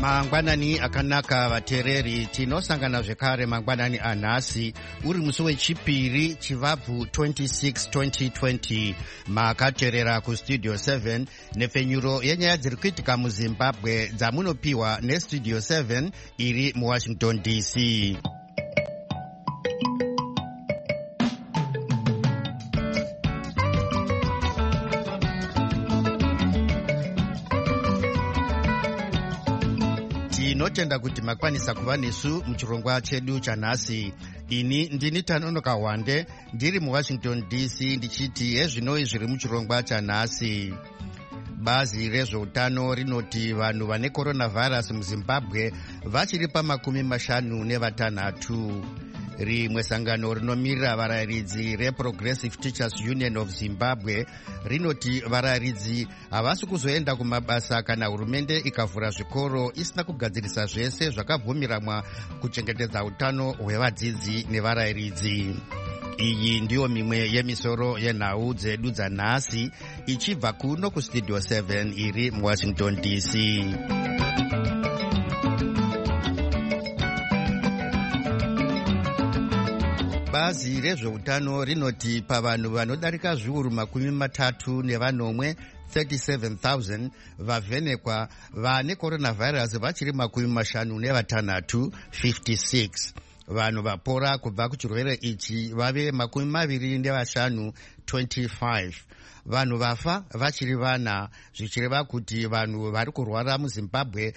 Mangwanani akanaka vatereri, tinosangana zvekare mangwanani anhasi uri musi wechipiri chivabvu 26 2020. Makateerera kustudio 7 nepfenyuro yenyaya dziri kuitika muZimbabwe dzamunopiwa nestudio 7 iri muWashington DC. Tinotenda kuti makwanisa kuva nesu muchirongwa chedu chanhasi. Ini ndini Tanonoka Wande ndiri muWashington DC ndichiti hezvinoi zviri muchirongwa chanhasi. Bazi rezveutano rinoti vanhu vane coronavirus muZimbabwe vachiri pa56. Rimwe sangano rinomirira varayiridzi reProgressive Teachers Union of Zimbabwe rinoti varayiridzi havasi kuzoenda kumabasa kana hurumende ikavhura zvikoro isina kugadzirisa zvese zvakabvumiramwa kuchengetedza utano hwevadzidzi nevarayiridzi. Iyi ndiyo mimwe yemisoro yenhau dzedu dzanhasi ichibva kuno kustudio 7 iri muWashington DC. Bazi rezveutano rinoti pavanhu vanodarika zviuru 37 37,000 vavhenekwa vane coronavirus vachiri 56 56. Vanhu vapora kubva kuchirwere ichi vave 25 25. Vanhu vafa vachiri vana, zvichireva kuti vanhu vari kurwara muZimbabwe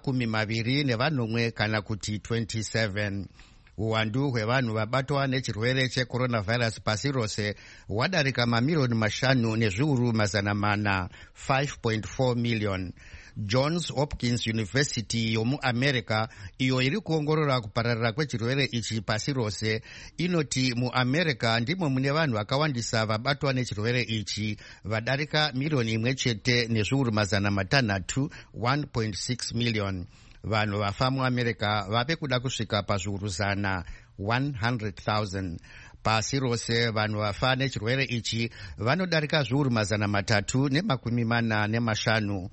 20 kana kuti 27. Uwandu hwevanhu vabatwa nechirwere checoronavirus pasi rose hwadarika mamiliyoni 5 nezviuru 400, 5.4 million. Johns Hopkins University yomuAmerica, iyo iri kuongorora kupararira kwechirwere ichi pasi rose, inoti muAmerica ndimo mune vanhu vakawandisa vabatwa nechirwere ichi, vadarika miliyoni 1 nezviuru 600, 1.6 million. Vanhu vafa muAmerica vave kuda kusvika pazviuru 100,000. Pasi rose vanhu vafa nechirwere ichi vanodarika zviuru 345,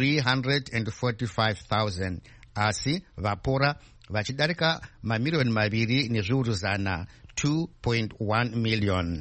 345,000. Asi vapora vachidarika mamiliyoni 2 nezviuru 100, 2.1 million.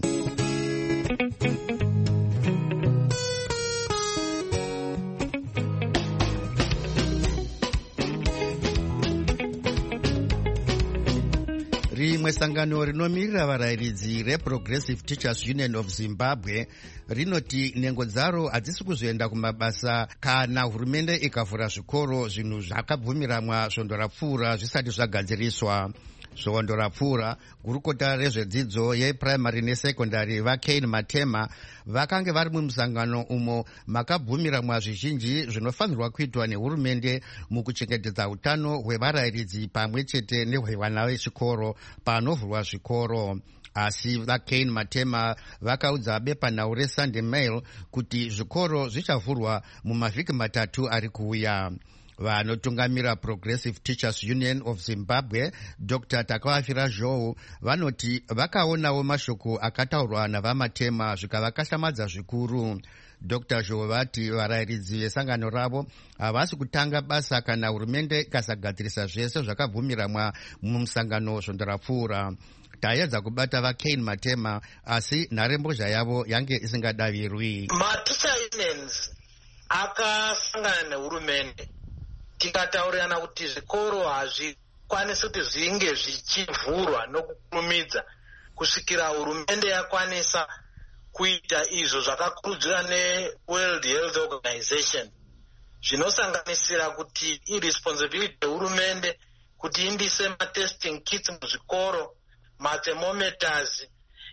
Rimwe sangano rinomirira varayiridzi reProgressive Teachers Union of Zimbabwe rinoti nhengo dzaro hadzisi kuzoenda kumabasa kana hurumende ikavhura zvikoro, zvinhu zvakabvumiramwa svondo rapfuura zvisati zvagadziriswa. Svondo rapfuura, gurukota rezvedzidzo yeprimary nesekondari vaCain Matema vakange vari mumusangano umo makabvumiramwa zvizhinji zvinofanirwa kuitwa nehurumende mukuchengetedza utano hwevarayiridzi pamwe chete nehwevana vechikoro panovhurwa zvikoro. Asi vaCain Matema vakaudza bepanhau reSunday Mail kuti zvikoro zvichavhurwa mumavhiki 3 ari kuuya. Vanotungamira Progressive Teachers Union of Zimbabwe, Dr. Takawafira Zhou, vanoti vakaonawo mashoko akataurwa navamatema zvikavakashamadza zvikuru. Dr. Zhou vati varayiridzi vesangano ravo havasi kutanga basa kana hurumende ikasagadzirisa zvese zvakabvumiramwa mumusangano svondo rapfuura. Taedza kubata vaCain Matema asi nharembozha yavo yange isingadavirwi. Maticha unions akasangana nehurumende tikataurirana kuti zvikoro hazvikwanisi kuti zvinge zvichivhurwa nokukurumidza kusvikira hurumende yakwanisa kuita izvo zvakakurudzirwa neWorld Health Organization, zvinosanganisira kuti irresponsibility yehurumende kuti indise matesting kits muzvikoro, mathermometers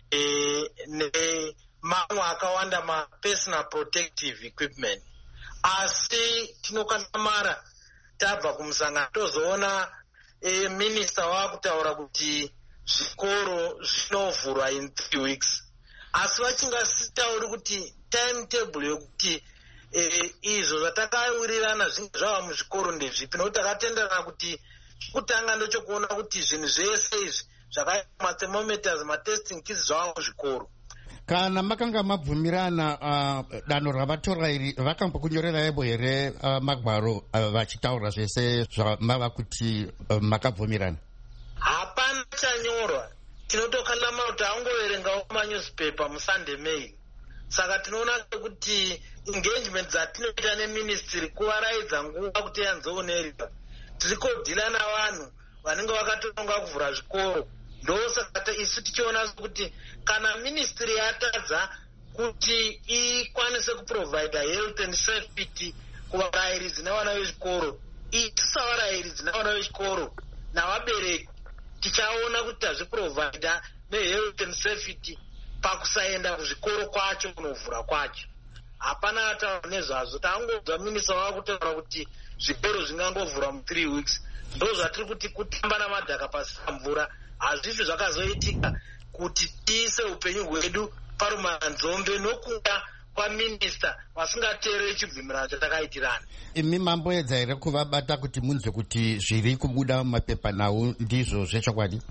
nemamwe akawanda mapersonal protective equipment. Asi tinokanamara tabva kumusangano tozoona minista wakutaura kuti zvikoro zvinovhurwa in 3 weeks. Asi vachingasitauri kuti timetable yokuti izvo zvatakawirirana zvinge zvava muzvikoro ndezvipi, nokuti takatenderana kuti kutanga ndochokuona kuti zvinhu zvese izvi zvakaita mathermometers, matesting kits zvava muzvikoro. Kana makanga mabvumirana danho ravatora iri vakambokunyoreraibo here magwaro vachitaura zvese zvamava kuti makabvumirana? Hapana chanyorwa. Tinotokanama kuti angoverengawo manyuzipepa muSunday Mail. Saka tinoona kuti engagement dzatinoita neministry kuvaraidza nguva kuti yanzoonerwa. Tiri kodhila navanhu vanenge vakatonga kuvhura zvikoro. Ndosaka isu tichiona kuti kana ministry yatadza kuti ikwanise kuprovide health and safety kuvarayiridzi nevana vezvikoro, isu savarayiridzi nevana vezvikoro navabereki tichaona kuti tazviprovida nehealth and safety pakusaenda kuzvikoro kwacho kunovhura kwacho. Hapana ataura nezvazvo. Tangonzwa minista vakutaura kuti zvikoro zvingangovhura mu3 weeks. Ndo zvatiri kuti kutamba namadhaka pasi pamvura hazvizvi zvakazoitika kuti tiise upenyu hwedu parumanzombe nokuda kwaminista vasingateereri chibvumirano chatakaitirana. Imi mamboedza here kuvabata kuti munzwe kuti zviri kubuda mumapepa nawo ndizvo zvechokwadi?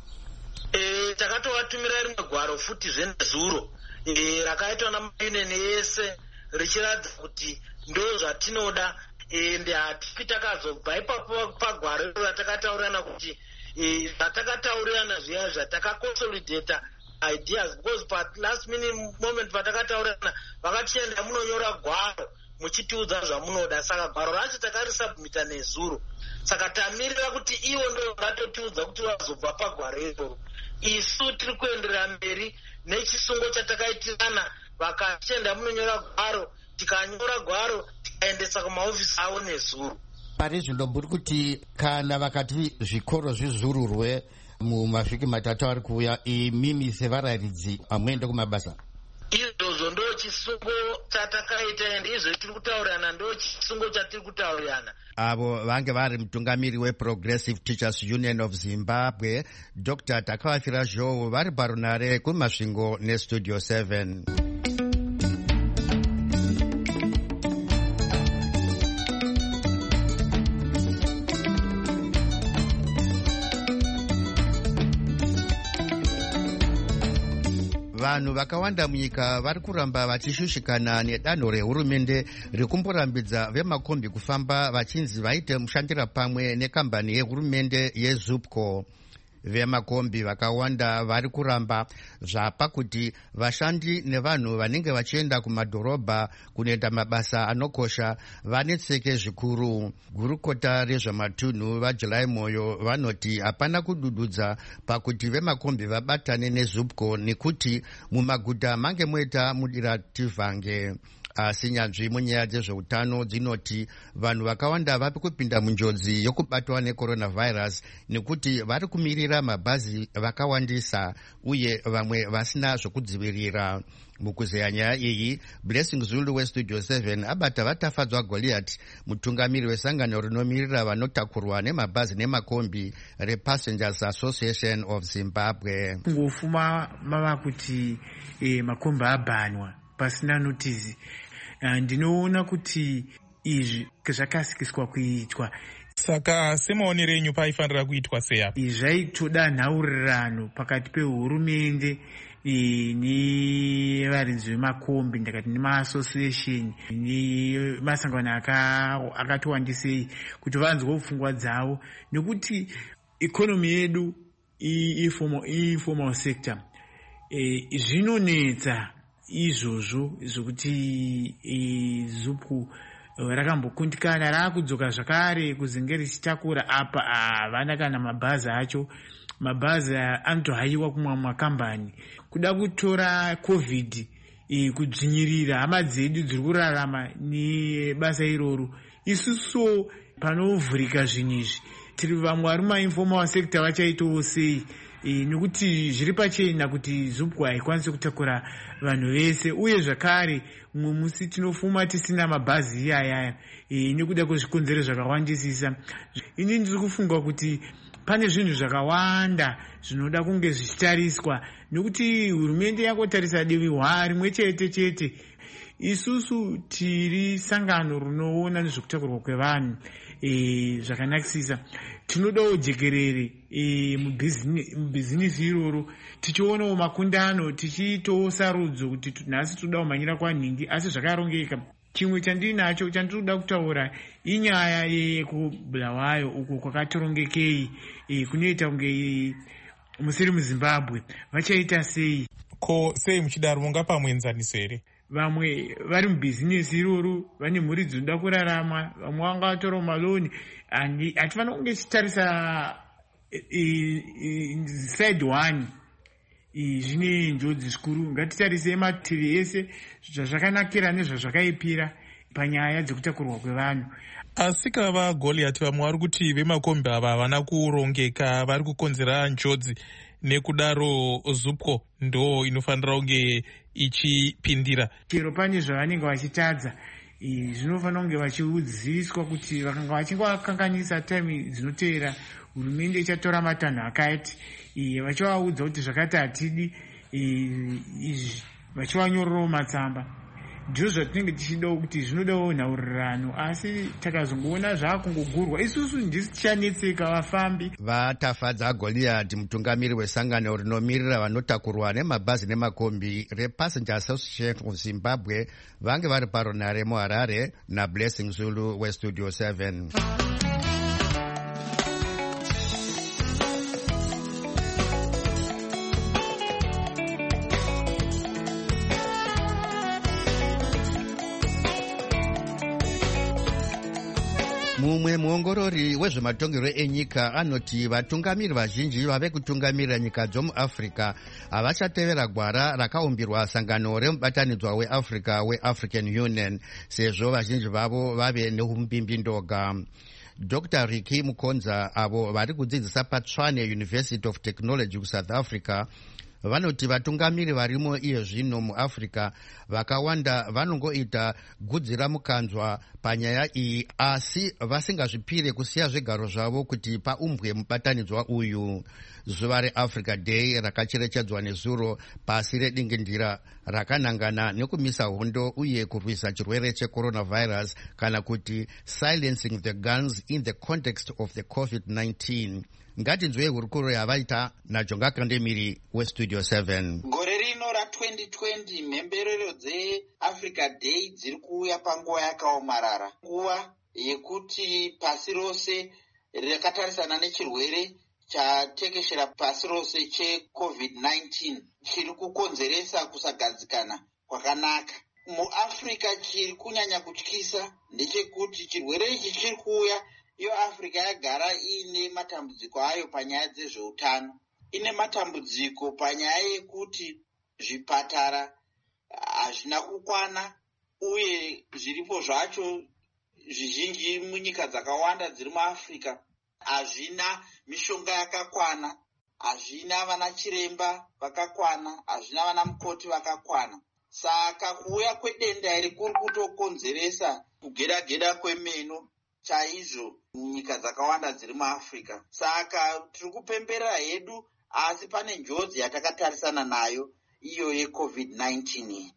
Takatovatumira rimwe gwaro futi zvenezuro rakaitwa namaunion yese richiratidza kuti ndo zvatinoda, ende hatifi takazobva ipapo pagwaro iro ratakataurirana kuti zvatakataurirana zviya zvatakaconsolidata ideas, because but last minute moment patakataurirana vakatienda munonyora gwaro muchitiudza zvamunoda. Saka gwaro racho takarisubmita nezuro. Saka tamirira kuti ivo ndo vatotiudza kuti vazobva pagwaro iroro. Isu tiri kuenderera mberi nechisungo chatakaitirana. Vakatienda munonyora gwaro, tikanyora gwaro tikaendesa kumahofisi avo nezuro. Pari zvino muri kuti kana vakati zvikoro zvizururwe mumavhiki matatu ari kuuya, imimi sevarayiridzi hamuende kumabasa? Izvozvo ndo chisungo chatakaita, ende izvo tiri kutaurirana ndo chisungo chatiri kutaurirana. Avo vange vari mutungamiri weProgressive Teachers Union of Zimbabwe, Dr. Takavafira Zhou, vari parunare kumasvingo neStudio 7. Vanhu vakawanda munyika vari kuramba vachishushikana nedanho rehurumende rekumborambidza vemakombi kufamba vachinzi vaite mushandira pamwe nekambani yehurumende yeZupco. Vemakombi vakawanda vari kuramba zvapa kuti vashandi nevanhu vanenge vachienda kumadhorobha kunoita mabasa anokosha vanetseke zvikuru. Gurukota rezvematunhu vaJuly Moyo vanoti hapana kudududza pakuti vemakombi vabatane neZupco nekuti mumaguta mange moita mudirativange. Asi nyanzvi munyaya dzezveutano dzinoti vanhu vakawanda vapi kupinda munjodzi yokubatwa necoronavirus nekuti vari kumirira mabhazi vakawandisa uye vamwe vasina zvokudzivirira. Mukuzeya nyaya iyi, Blessing Zulu weStudio 7 abata vatafadzwa Goliath, mutungamiri wesangano rinomirira vanotakurwa nemabhazi nemakombi rePassengers Association of Zimbabwe. Kungofuma mava kuti makombi abhanwa pasina notice. Ndinoona kuti izvi zvakasikiswa kuitwa. Saka semaonero enyu paifanira kuitwa seya? Zvaitoda nhaurirano pakati pehurumende nevaridzi vemakombi, ndakati nemaassociation nemasangano akatowandisei kuti vanzwewo pfungwa dzavo, nekuti ikonomi yedu informal sector zvinonetsa izvozvo zvokuti Zupco rakambokundikana raakudzoka zvakare kuzinge richitakura apa havana kana mabhazi acho. Mabhazi anotohayiwa kumwe makambani kuda kutora COVID kudzvinyirira hama dzedu dziri kurarama nebasa iroro. Isusu panovhurika zvinhu izvi tiri vamwe vari mainformal sector vachaitowo sei? Nekuti zviri pachena kuti Zupco haikwanisi kutakura vanhu vese, uye zvakare mumwe musi tinofuma tisina mabhazi iyaya nekuda kwezvikonzero zvakawandisisa. Ini ndiri kufunga kuti pane zvinhu zvakawanda zvinoda kunge zvichitariswa, nekuti hurumende yangotarisa divi rimwe chete. Isusu tiri sangano rinoona nezvekutakurwa kwevanhu zvakanakisisa. tinodawo jekerere mubhizinisi iroro, tichionawo makundano, tichiitawo sarudzo kuti nhasi toda kumhanyira kwanhingi, asi zvakarongeka. Chimwe chandinacho chandinoda kutaura inyaya yekubulawayo uko kwakatorongekei, kunoita kunge musiri muZimbabwe vachaita sei. Ko sei muchidaro mungapamwenzaniswa here? Vamwe vari mubhizinesi iroro vane mhuri dzinoda kurarama, vamwe vanga vatora maloni. Hatifanira kunge tichitarisa side one zvine njodzi zvikuru. Ngatitarise mativi ese zvazvakanakira nezvazvakaipira panyaya dzekutakurwa kwevanhu. Asi kava Goliath, vamwe vari kuti vemakombi ava havana kurongeka, vari kukonzera njodzi, nekudaro ZUPCO ndo inofanira kunge ichipindira. Chero pane zvavanenge vachitadza, zvinofanira kunge vachiudziviswa kuti vakanga vachinge vakanganisa taimi dzinoteera hurumende ichatora matanho akati, vachivaudza kuti zvakati hatidi, vachivanyorerawo matsamba. Ndizvo zvatinenge tichidawo kuti zvinodawo nhaurirano, asi takazongoona zvaakungogurwa. Isusu ndisi tichanetseka vafambi. Vatafadza Goliath, mutungamiri wesangano rinomirira vanotakurwa nemabhazi nemakombi rePassenger Association of Zimbabwe, vange vari paronare muHarare, naBlessing Zulu weStudio 7. Mumwe muongorori wezvematongerwo enyika anoti vatungamiri vazhinji vave kutungamirira nyika dzomuAfrica havachatevera gwara rakaumbirwa sangano remubatanidzwa weAfrica weAfrican Union, sezvo vazhinji vavo vave neumbimbi ndoga. Dr. Ricky Mukonza, avo vari kudzidzisa paTshwane University of Technology kuSouth Africa, vanoti vatungamiri varimo iye zvino muAfrica vakawanda vanongoita gudzira mukanzwa panyaya iyi, asi vasingazvipire kusiya zvigaro zvavo kuti paumbwe mubatanidzwa uyu. Zuva reAfrica Day rakacherechedzwa nezuro pasi redingindira rakanangana nekumisa hondo uye kurwisa chirwere checoronavirus, kana kuti silencing the guns in the context of the COVID-19. Ngatinzwe hurukuro yavaita naJonga Kandemiri weStudio 7. Gore rino ra2020 mhemberero dzeAfrica Day dziri kuuya panguva yakaomarara, nguva yekuti pasi rose rakatarisana nechirwere chatekeshera pasi rose cheCovid-19 chiri kukonzeresa kusagadzikana kwakanaka. MuAfrica chiri kunyanya kutyisa ndechekuti chirwere ichi chiri kuuya, iyo Africa yagara ine matambudziko ayo panyaya dzezveutano. Ine matambudziko panyaya yekuti zvipatara hazvina kukwana, uye zviripo zvacho zvizhinji munyika dzakawanda dziri muAfrica hazvina mishonga yakakwana, hazvina vana chiremba vakakwana, hazvina vana mukoti vakakwana. Saka kuuya kwedenda iri kuri kutokonzeresa kugeda kwemeno chaizvo munyika dzakawanda dziri muAfrica. Saka tiri kupemberera hedu, asi pane njodzi yatakatarisana nayo, iyo yeCovid-19.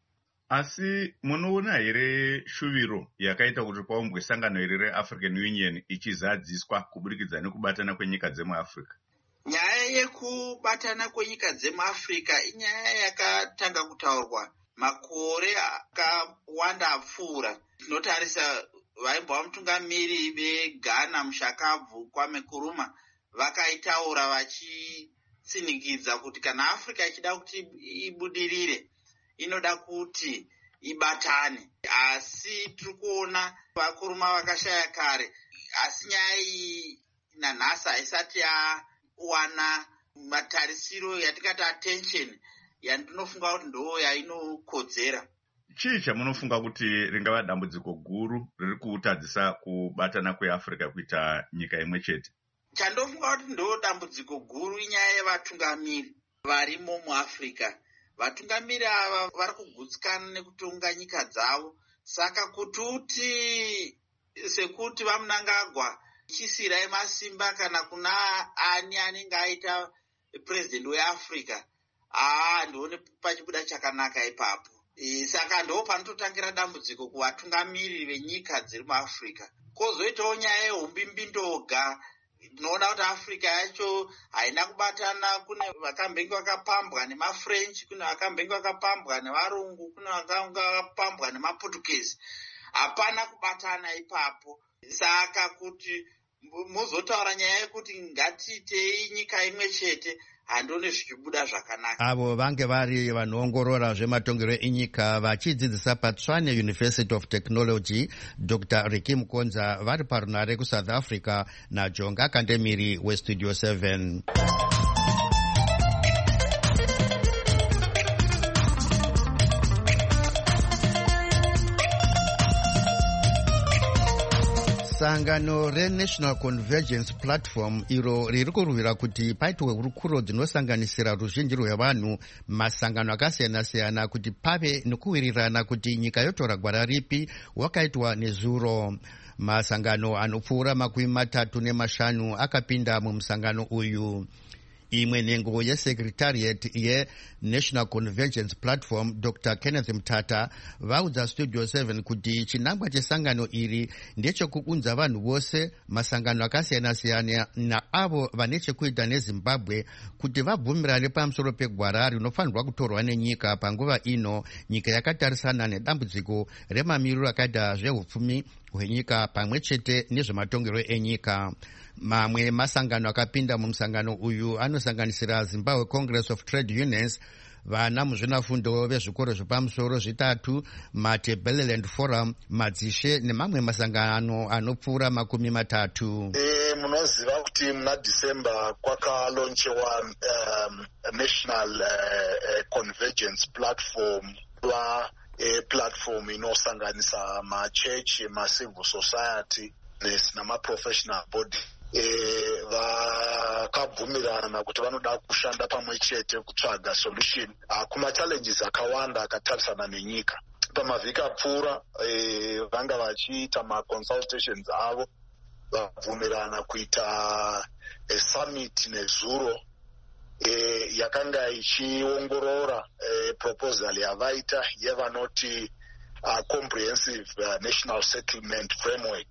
Asi munoona here shuviro yakaita kuti paumbwe sangano iri reAfrican Union ichizadziswa kuburikidza nekubatana kwenyika dzemuAfrica? Nyaya yekubatana kwenyika dzemuAfrica inyaya yakatanga kutaurwa makore akawanda apfuura. Tinotarisa vaimbwa mutungamiri veGhana Mushakabvu Kwame Nkrumah vakaitaura vachitsiningidza kuti kana Africa ichida kuti ibudirire inoda kuti ibatane. Asi tiri kuona vakuruma vakashaya kare, asi nyaya iyi nanhasi haisati yawana matarisiro yatingati attention yandinofunga kuti ndo yainokodzera. Chii chamunofunga kuti ringava dambudziko guru riri kutadzisa kubatana kweAfrica kuita nyika imwe chete? Chandofunga kuti ndo dambudziko guru inyaya yevatungamiri varimo muAfrica. Vatungamiri ava vari kugutsikana nekutonga nyika dzavo. Saka kuti sekuti vamunangagwa chisirai masimba kana kuna ani anenge aita president weAfrica, ndione pachibuda chakanaka ipapo. Saka ndo panototangira dambudziko kuvatungamiri venyika dziri muAfrica. Kozoitawo nyaya yeumbimbi ndoga, tinoona kuti africa yacho haina kubatana. Kune vakambenge vakapambwa nemafrench, kune vakambenge vakapambwa nevarungu, kune vakapambwa nemaportuguese. Hapana kubatana ipapo. Saka kuti muzotaura nyaya yekuti ngatiitei nyika imwe chete, handoni zvichibuda zvakanaka. Avo vange vari vanoongorora zvematongero enyika vachidzidzisa paTshwane University of Technology, Dr. Ricky Mukonza vari parunare kuSouth Africa naJonga Kandemiri weStudio 7. Sangano reNational Convergence Platform iro riri kurwira kuti paitwe hurukuro dzinosanganisira ruzhinji rwevanhu masangano akasiyana-siyana kuti pave nekuwirirana kuti nyika yotora gwara ripi wakaitwa nezuro. Masangano anopfuura 35 akapinda mumusangano uyu. Imwe nhengo yeSecretariat yeNational Convergence Platform, Dr. Kenneth Mtata, vaudza Studio 7 kuti chinangwa chesangano iri ndechekuunza vanhu vose, masangano akasiyana-siyana naavo vane chekuita neZimbabwe kuti vabvumirane pamusoro pegwara rinofanirwa kutorwa nenyika panguva ino, nyika yakatarisana nedambudziko remamiriro akaita zveupfumi hwenyika pamwe chete nezvematongero enyika. Mamwe masangano akapinda mumusangano uyu anosanganisira Zimbabwe Congress of Trade Unions, vana muzvinafundo vezvikoro zvepamusoro zvitatu, Matabeleland Forum, Madzishe nemamwe masangano anopfuura 30. Munoziva kuti muna December kwakalonchewa National Convergence Platform, platform inosanganisa machechi, civil society nama-professional body. Vakabvumirana kuti vanoda kushanda pamwe chete kutsvaga solution kuma-challenges akawanda akatarisana nenyika. Pamavhiki apfuura vanga vachiita ma-consultations avo, vabvumirana kuita summit nezuro yakanga ichiongorora proposal yavaita yevanoti comprehensive national settlement framework.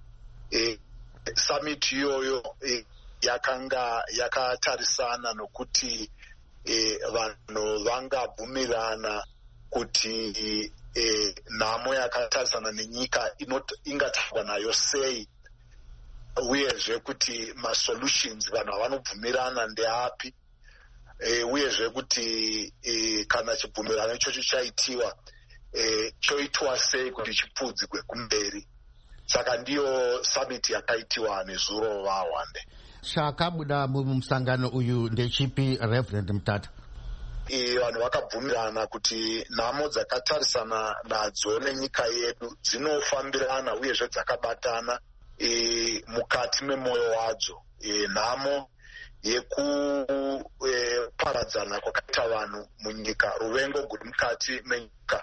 Summit iyoyo yakanga yakatarisana nokuti vanhu vangabvumirana kuti nhamo yakatarisana nenyika ingatarwa nayo sei, uyezve kuti masolutions vanhu avanobvumirana ndeapi, uyezve kuti kana chibvumirano ichocho chaitiwa choitwa sei kuti chipudzikwe kumberi. Saka ndiyo summit yakaitiwa nezuro vahwande. Chakabuda mumusangano uyu ndechipi, Reverend Mtata? Vanhu vakabvumirana kuti nhamo dzakatarisana nadzo nenyika yedu dzinofambirana uyezve dzakabatana mukati memwoyo wadzo. Nhamo yekuparadzana kwakaita vanhu munyika, ruvengo guri mukati menyika,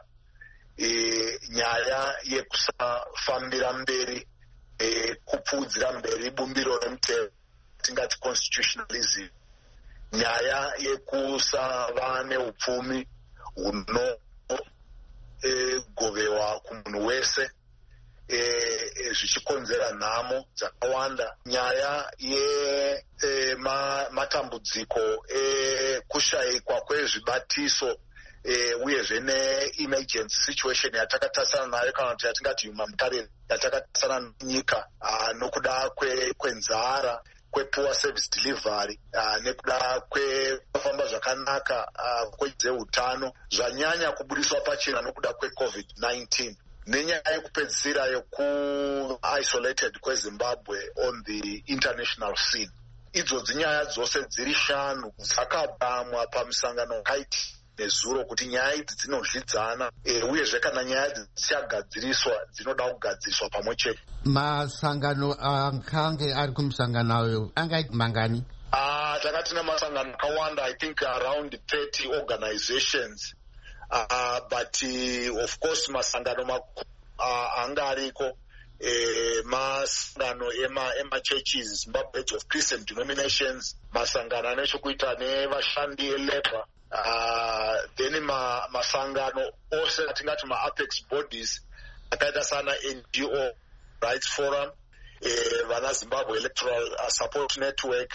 nyaya yekusafambira mberi, kupfuudzira mberi bumbiro remutemo, tingati constitutionalism, nyaya yekusava neupfumi hunogovewa kumunhu wese, zvichikonzera nhamo dzakawanda, nyaya yematambudziko ekushayikwa kwezvibatiso uyezve ne-emergency situation yatakatarisana nayo, kana kuti yatingati humanitarian yatakatarisana nenyika nokuda kwenzara, kwepoor service delivery, nekuda kwekufamba zvakanaka kwezveutano zvanyanya kubudiswa pachena nokuda kweCovid-19, nenyaya yekupedzisira yeku-isolated kweZimbabwe on the international scene. Idzodzi nyaya dzose dziri 5 dzakabamwa pamusangano wakaiti nezuro kuti nyaya idzi dzinodyidzana, uyezve kana nyaya idzi dzichagadziriswa dzinoda kugadziriswa pamwe chete. Masangano akange ari kumusangano ayo angaiti mangani? Takati namasangano akawanda, I think around 30 organizations, but of course masangano makuru anga ariko, masangano ema-churches, Zimbabwe Heads of Christian Denominations, masangano anechekuita nevashandi elabor, then masangano ose atingati ma-apex bodies akaita sana NGO Rights Forum, vana Zimbabwe Electoral Support Network,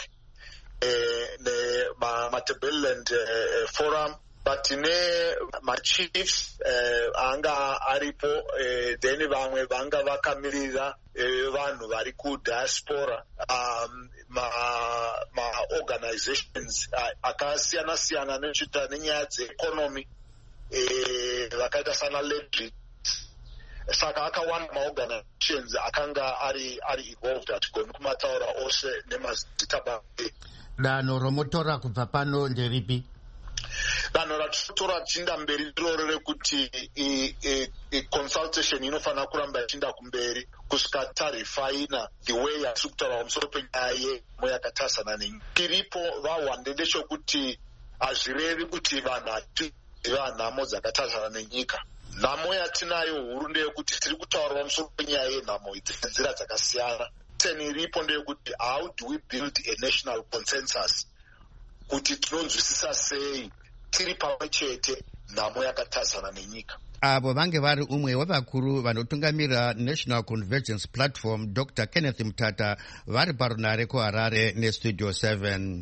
Matabeleland Forum, but machiefs anga aripo, then vamwe vanga vakamirira vanhu vari kudiaspora, organizations akasiyana siyana nechita nenyaya dzeeconomy, vakaita sana Ledri. Saka akawanda maorganizations akanga ari involved atigoni kumataura ose nemazita bake. Danho romotora kubva pano nderipi? Danho ratotora tichienda mberi iroro rekuti consultation inofanira kuramba ichienda kumberi kusvika tarifaina the way yatiri kutaura pamusoro penyaya yemo yakatarisana nenyika. Iripo vahwande ndechekuti hazvirevi kuti vanhu hatiziva nhamo dzakatarisana nenyika. Nhamo yatinayo huru ndeyekuti tiri kutaura pamusoro penyaya yenhamo idzi nenzira dzakasiyana. Teni iripo ndeyekuti how do we build a national consensus kuti tinonzwisisa sei tiri pamwe chete nhamo yakatarisana nenyika. Avo vange vari umwe wevakuru vanotungamira National Convergence Platform, Dr. Kenneth Mutata, vari parunare kuHarare neStudio 7.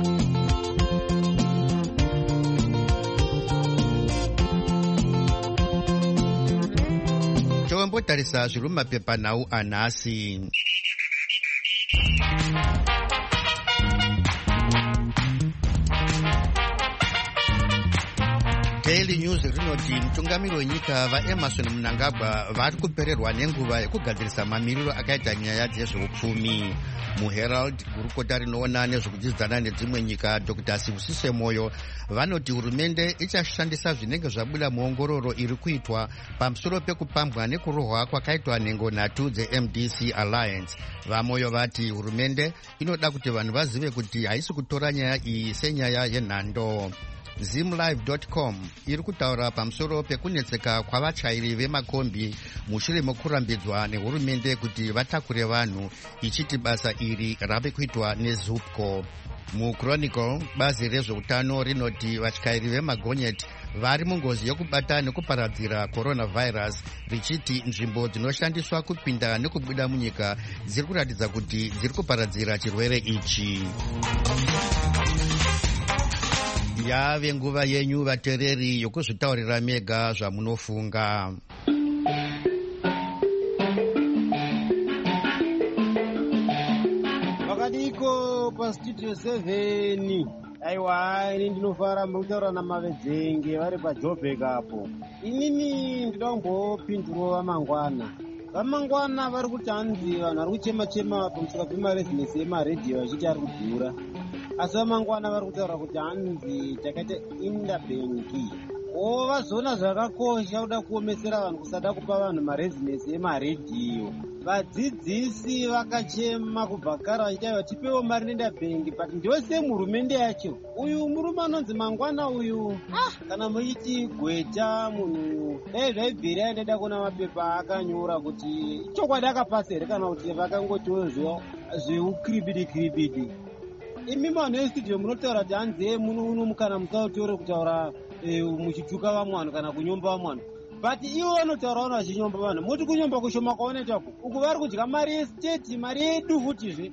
Tombotarisa zviri mumapepanhau anhasi. Daily News rinoti mutungamiri wenyika vaEmmerson Mnangagwa vari kupererwa nenguva yekugadzirisa mamiriro akaita nyaya dzezveupfumi. MuHerald, gurukota rinoona nezvekudyidzana nedzimwe nyika, Dr. Sibusise Moyo, vanoti hurumende ichashandisa zvinenge zvabuda muongororo iri kuitwa pamusoro pekupambwa nekurohwa kwakaitwa nhengo nhatu dzeMDC Alliance. VaMoyo vati hurumende inoda kuti vanhu vazive kuti haisi kutora nyaya iyi senyaya yenhando. Zimlive.com iri kutaura pamusoro pekunetseka kwavachairi vemakombi mushure mokurambidzwa nehurumende kuti vatakure vanhu, ichiti basa iri rave kuitwa neZUPCO. MuChronicle, bazi rezveutano rinoti vatyairi vemagonyeti vari mungozi yokubata nekuparadzira coronavirus, richiti nzvimbo dzinoshandiswa kupinda nekubuda munyika dziri kuratidza kuti dziri kuparadzira chirwere ichi. Yave nguva yenyu vateereri yokuzvitaurira mega zvamunofunga. Vakadiko paStudio 7. Aiwa, ini ndinofara mutaura namavedzenge vari paJoburg apo. Inini ndinoda kumbopindura vamangwana vari kuti hanzi vanhu vari kuchema-chema pamusika pemarezinesi emaredhiyo vachiti ari kudhura. Asi vamangwana vari kutaura kuti hanzi takaita indabhengi. Vazoona zvakakosha kuda kuomesera vanhu kusada kupa vanhu marezinesi emaredhiyo. Vadzidzisi vakachema kubva kare vachitaiva tipewo mari nendabhengi, but ndose muhurumende yacho. Uyu murume anonzi Mangwana uyu, kana muchiti gweta munhu dai zvaibviri aendeda kuona mapepa akanyora kuti chokwadi akapasa here kana kuti vakangotiwo zveukribidi. Imi vanhu vestudio munotaura kuti hanzi muno kana musautore kutaura muchituka vamwe vanhu kana kunyomba vamwe vanhu, but ivo vanotaura vanhu vachinyomba vanhu. Moti kunyomba kushoma kwaonoitako uku vari kudya mari yestate, mari yedu futizve.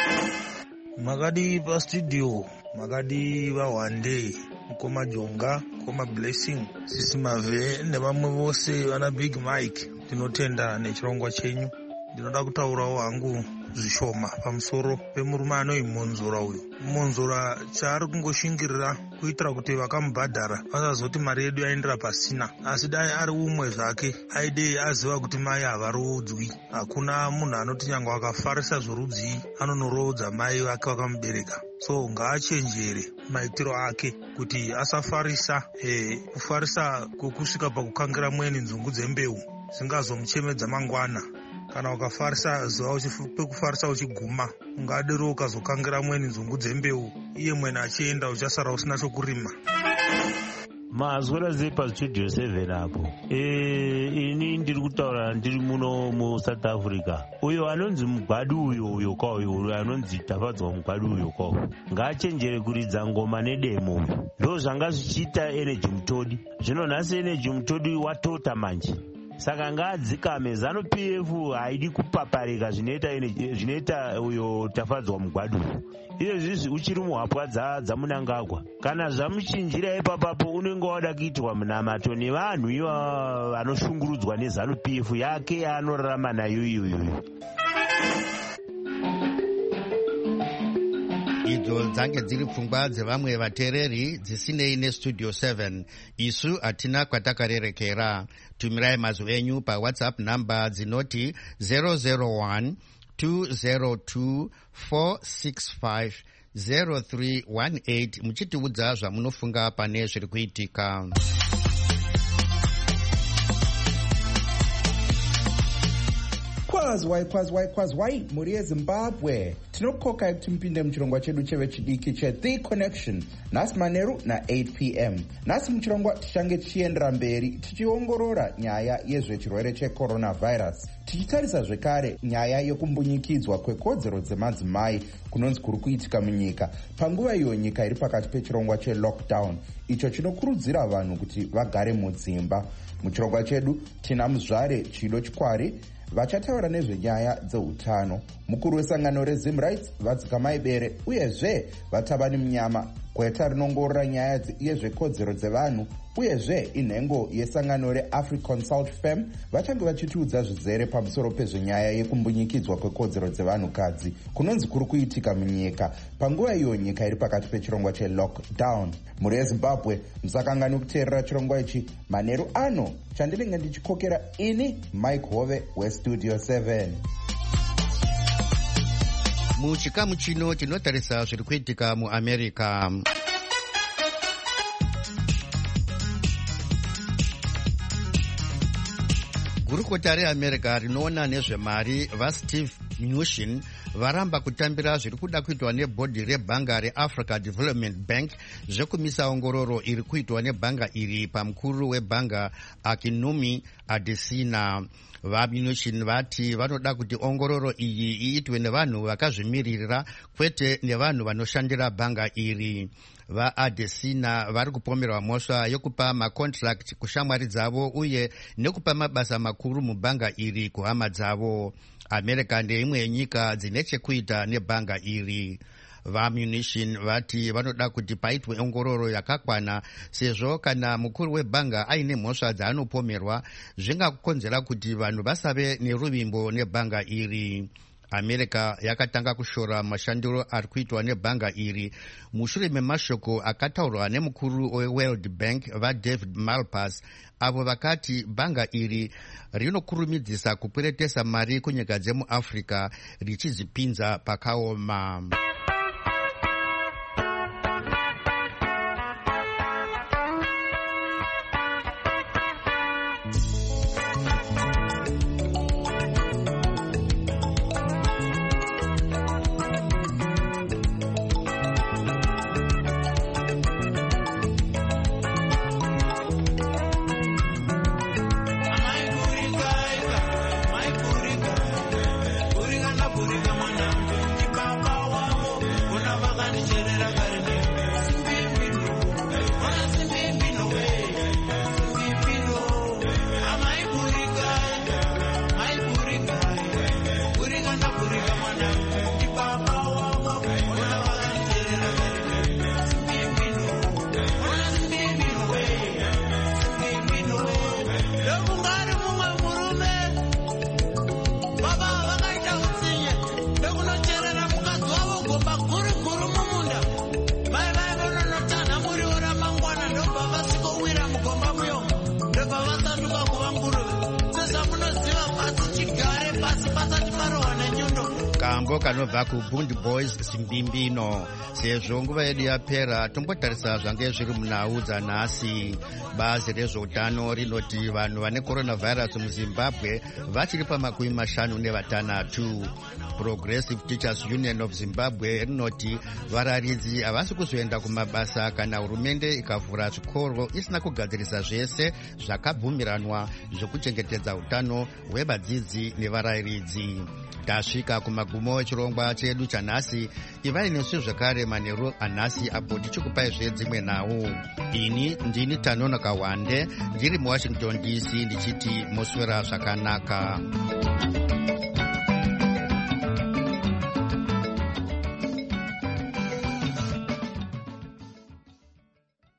Makadi pastudio, makadi vahwande, Mukoma Jonga, Mukoma Blessing, Sisi Mave nevamwe vose vana Big Mike. Tinotenda nechirongwa chenyu. Ndinoda kutaurawo hangu zvishoma pamusoro pemurume anoi Monzora uyu. Monzora chaari kungoshingirira kuitira kuti vakamubhadhara vasazoti mari yedu yaendera pasina, asi dai ari umwe zvake aidei aziva kuti mai havarodzwi. Hakuna munhu anoti nyangwe akafarisa zvorudzi anonoroodza mai vake vakamubereka. So ngaachenjere maitiro ake kuti asafarisa. Kufarisa kwokusvika pakukangira mweni nzungu dzembeu dzingazomuchemedza mangwana. Kana ukafarisa zuva pekufarisa uchiguma, ungadero ukazokangira mweni nzungu dzembeu, iye mwene achienda uchasara usina chokurima. Mazwera zei paStudio 7 apo. Ini ndiri kutaura ndiri muno muSouth Africa. Uyo anonzi Mugwadu uyo kwauyo, anonzi Tafadzwa Mugwadu uyo kwauyo, ngaachenjere kuridza ngoma nedemo uyo. Ndo zvanga zvichiita Energy Mutodi. Zvino nhasi Energy Mutodi watota manje. saka ngadzikame. ZANU-PF haidi kupaparika zvinoita uyo tafadzwa mugwadu. Izvezvi uchiri muhapwa dzamunangagwa, kana zvamuchinjira ipapapo unenge wada kuitwa munamato nevanhu iva vanoshungurudzwa neZANU-PF yake yaanorarama nayo iyoyo. idzo dzange dziri pfungwa dzevamwe vateereri dzisinei nestudio 7. isu hatina kwatakarerekera. tumirai mazwi enyu pawhatsapp namba dzinoti 001 202 465 0318 muchitiudza zvamunofunga pane zviri kuitika. Kwazwai mhuri yeZimbabwe, tinokokai kuti mupinde muchirongwa chedu chevechidiki cheThe Connection nhasi manheru na8 p.m. nhasi muchirongwa tichange tichiendera mberi tichiongorora nyaya yezvechirwere checoronavirus, tichitarisa zvekare nyaya yekumbunyikidzwa kwekodzero dzemadzimai kunonzi kuri kuitika munyika panguva iyo nyika iri pakati pechirongwa chelockdown icho chinokurudzira vanhu kuti vagare mudzimba. Muchirongwa chedu tina muzvare Chido Chikwari vachataura nezvenyaya dzeutano, mukuru wesangano reZimRights Vadzikamai Bere, uyezve Vatabani Munyama gweta rinongorora nyaya yezvekodzero dzevanhu, uyezve inhengo yesangano reAfriConsult Fem vachange vachitiudza zvizere pamusoro pezvenyaya yekumbunyikidzwa kwekodzero dzevanhukadzi kunonzi kuri kuitika munyika panguva iyo nyika iri pakati pechirongwa chelockdown. Mhuri yeZimbabwe, musakangani kuteerera chirongwa ichi manheru ano chandinenge ndichikokera ini Mike Hove weStudio 7. muchikamu chino tinotarisa zviri kuitika muAmerica. gurukota reAmerica rinoona nezvemari vaSteve Mnuchin varamba kutambira zviri kuda kuitwa nebhodhi rebhanga reAfrica Development Bank zvekumisa ongororo iri kuitwa nebhanga iri pamukuru webhanga Akinwumi Adesina. vaMnuchin vati vanoda kuti ongororo iyi iitwe nevanhu vakazvimiririra kwete nevanhu vanoshandira bhanga iri. vaAdesina vari kupomerwa mhosva yokupa makontrakt kushamwari dzavo uye nekupa mabasa makuru mubhanga iri kuhama dzavo. America ndeimwe yenyika dzine chekuita nebhanga iri. vaMnuchin vati vanoda kuti paitwe ongororo yakakwana sezvo kana mukuru webhanga aine mhosva dzaanopomerwa zvingakonzera kuti vanhu vasave neruvimbo nebhanga iri. America yakatanga kushora mashandiro ari kuitwa nebhanga iri mushure memashoko akataurwa nemukuru weWorld Bank vaDavid Malpass avo vakati bhanga iri rinokurumidzisa kupweretesa mari kunyika dzemuAfrica richizipinza pakaoma. Kanobva kuBund Boys Simbimbino. Sezvo nguva yedu yapera tombotarisa zvange zviri munhau dzanhasi. Bazi rezveutano rinoti vanhu vane coronavirus muZimbabwe vachiri pa56. Progressive Teachers Union of Zimbabwe rinoti vararidzi havasi kuzoenda kumabasa kana hurumende ikavhura zvikoro isina kugadzirisa zvese zvakabvumiranwa zvekuchengetedza utano hwevadzidzi nevarayiridzi. tasvika kumagumo echirongwa chedu chanhasi. Ivai nesu zvakare manheru anhasi apo tichikupai zvedzimwe nhau. Ini ndini Tanona Kawande ndiri muWashington DC ndichiti moswera zvakanaka.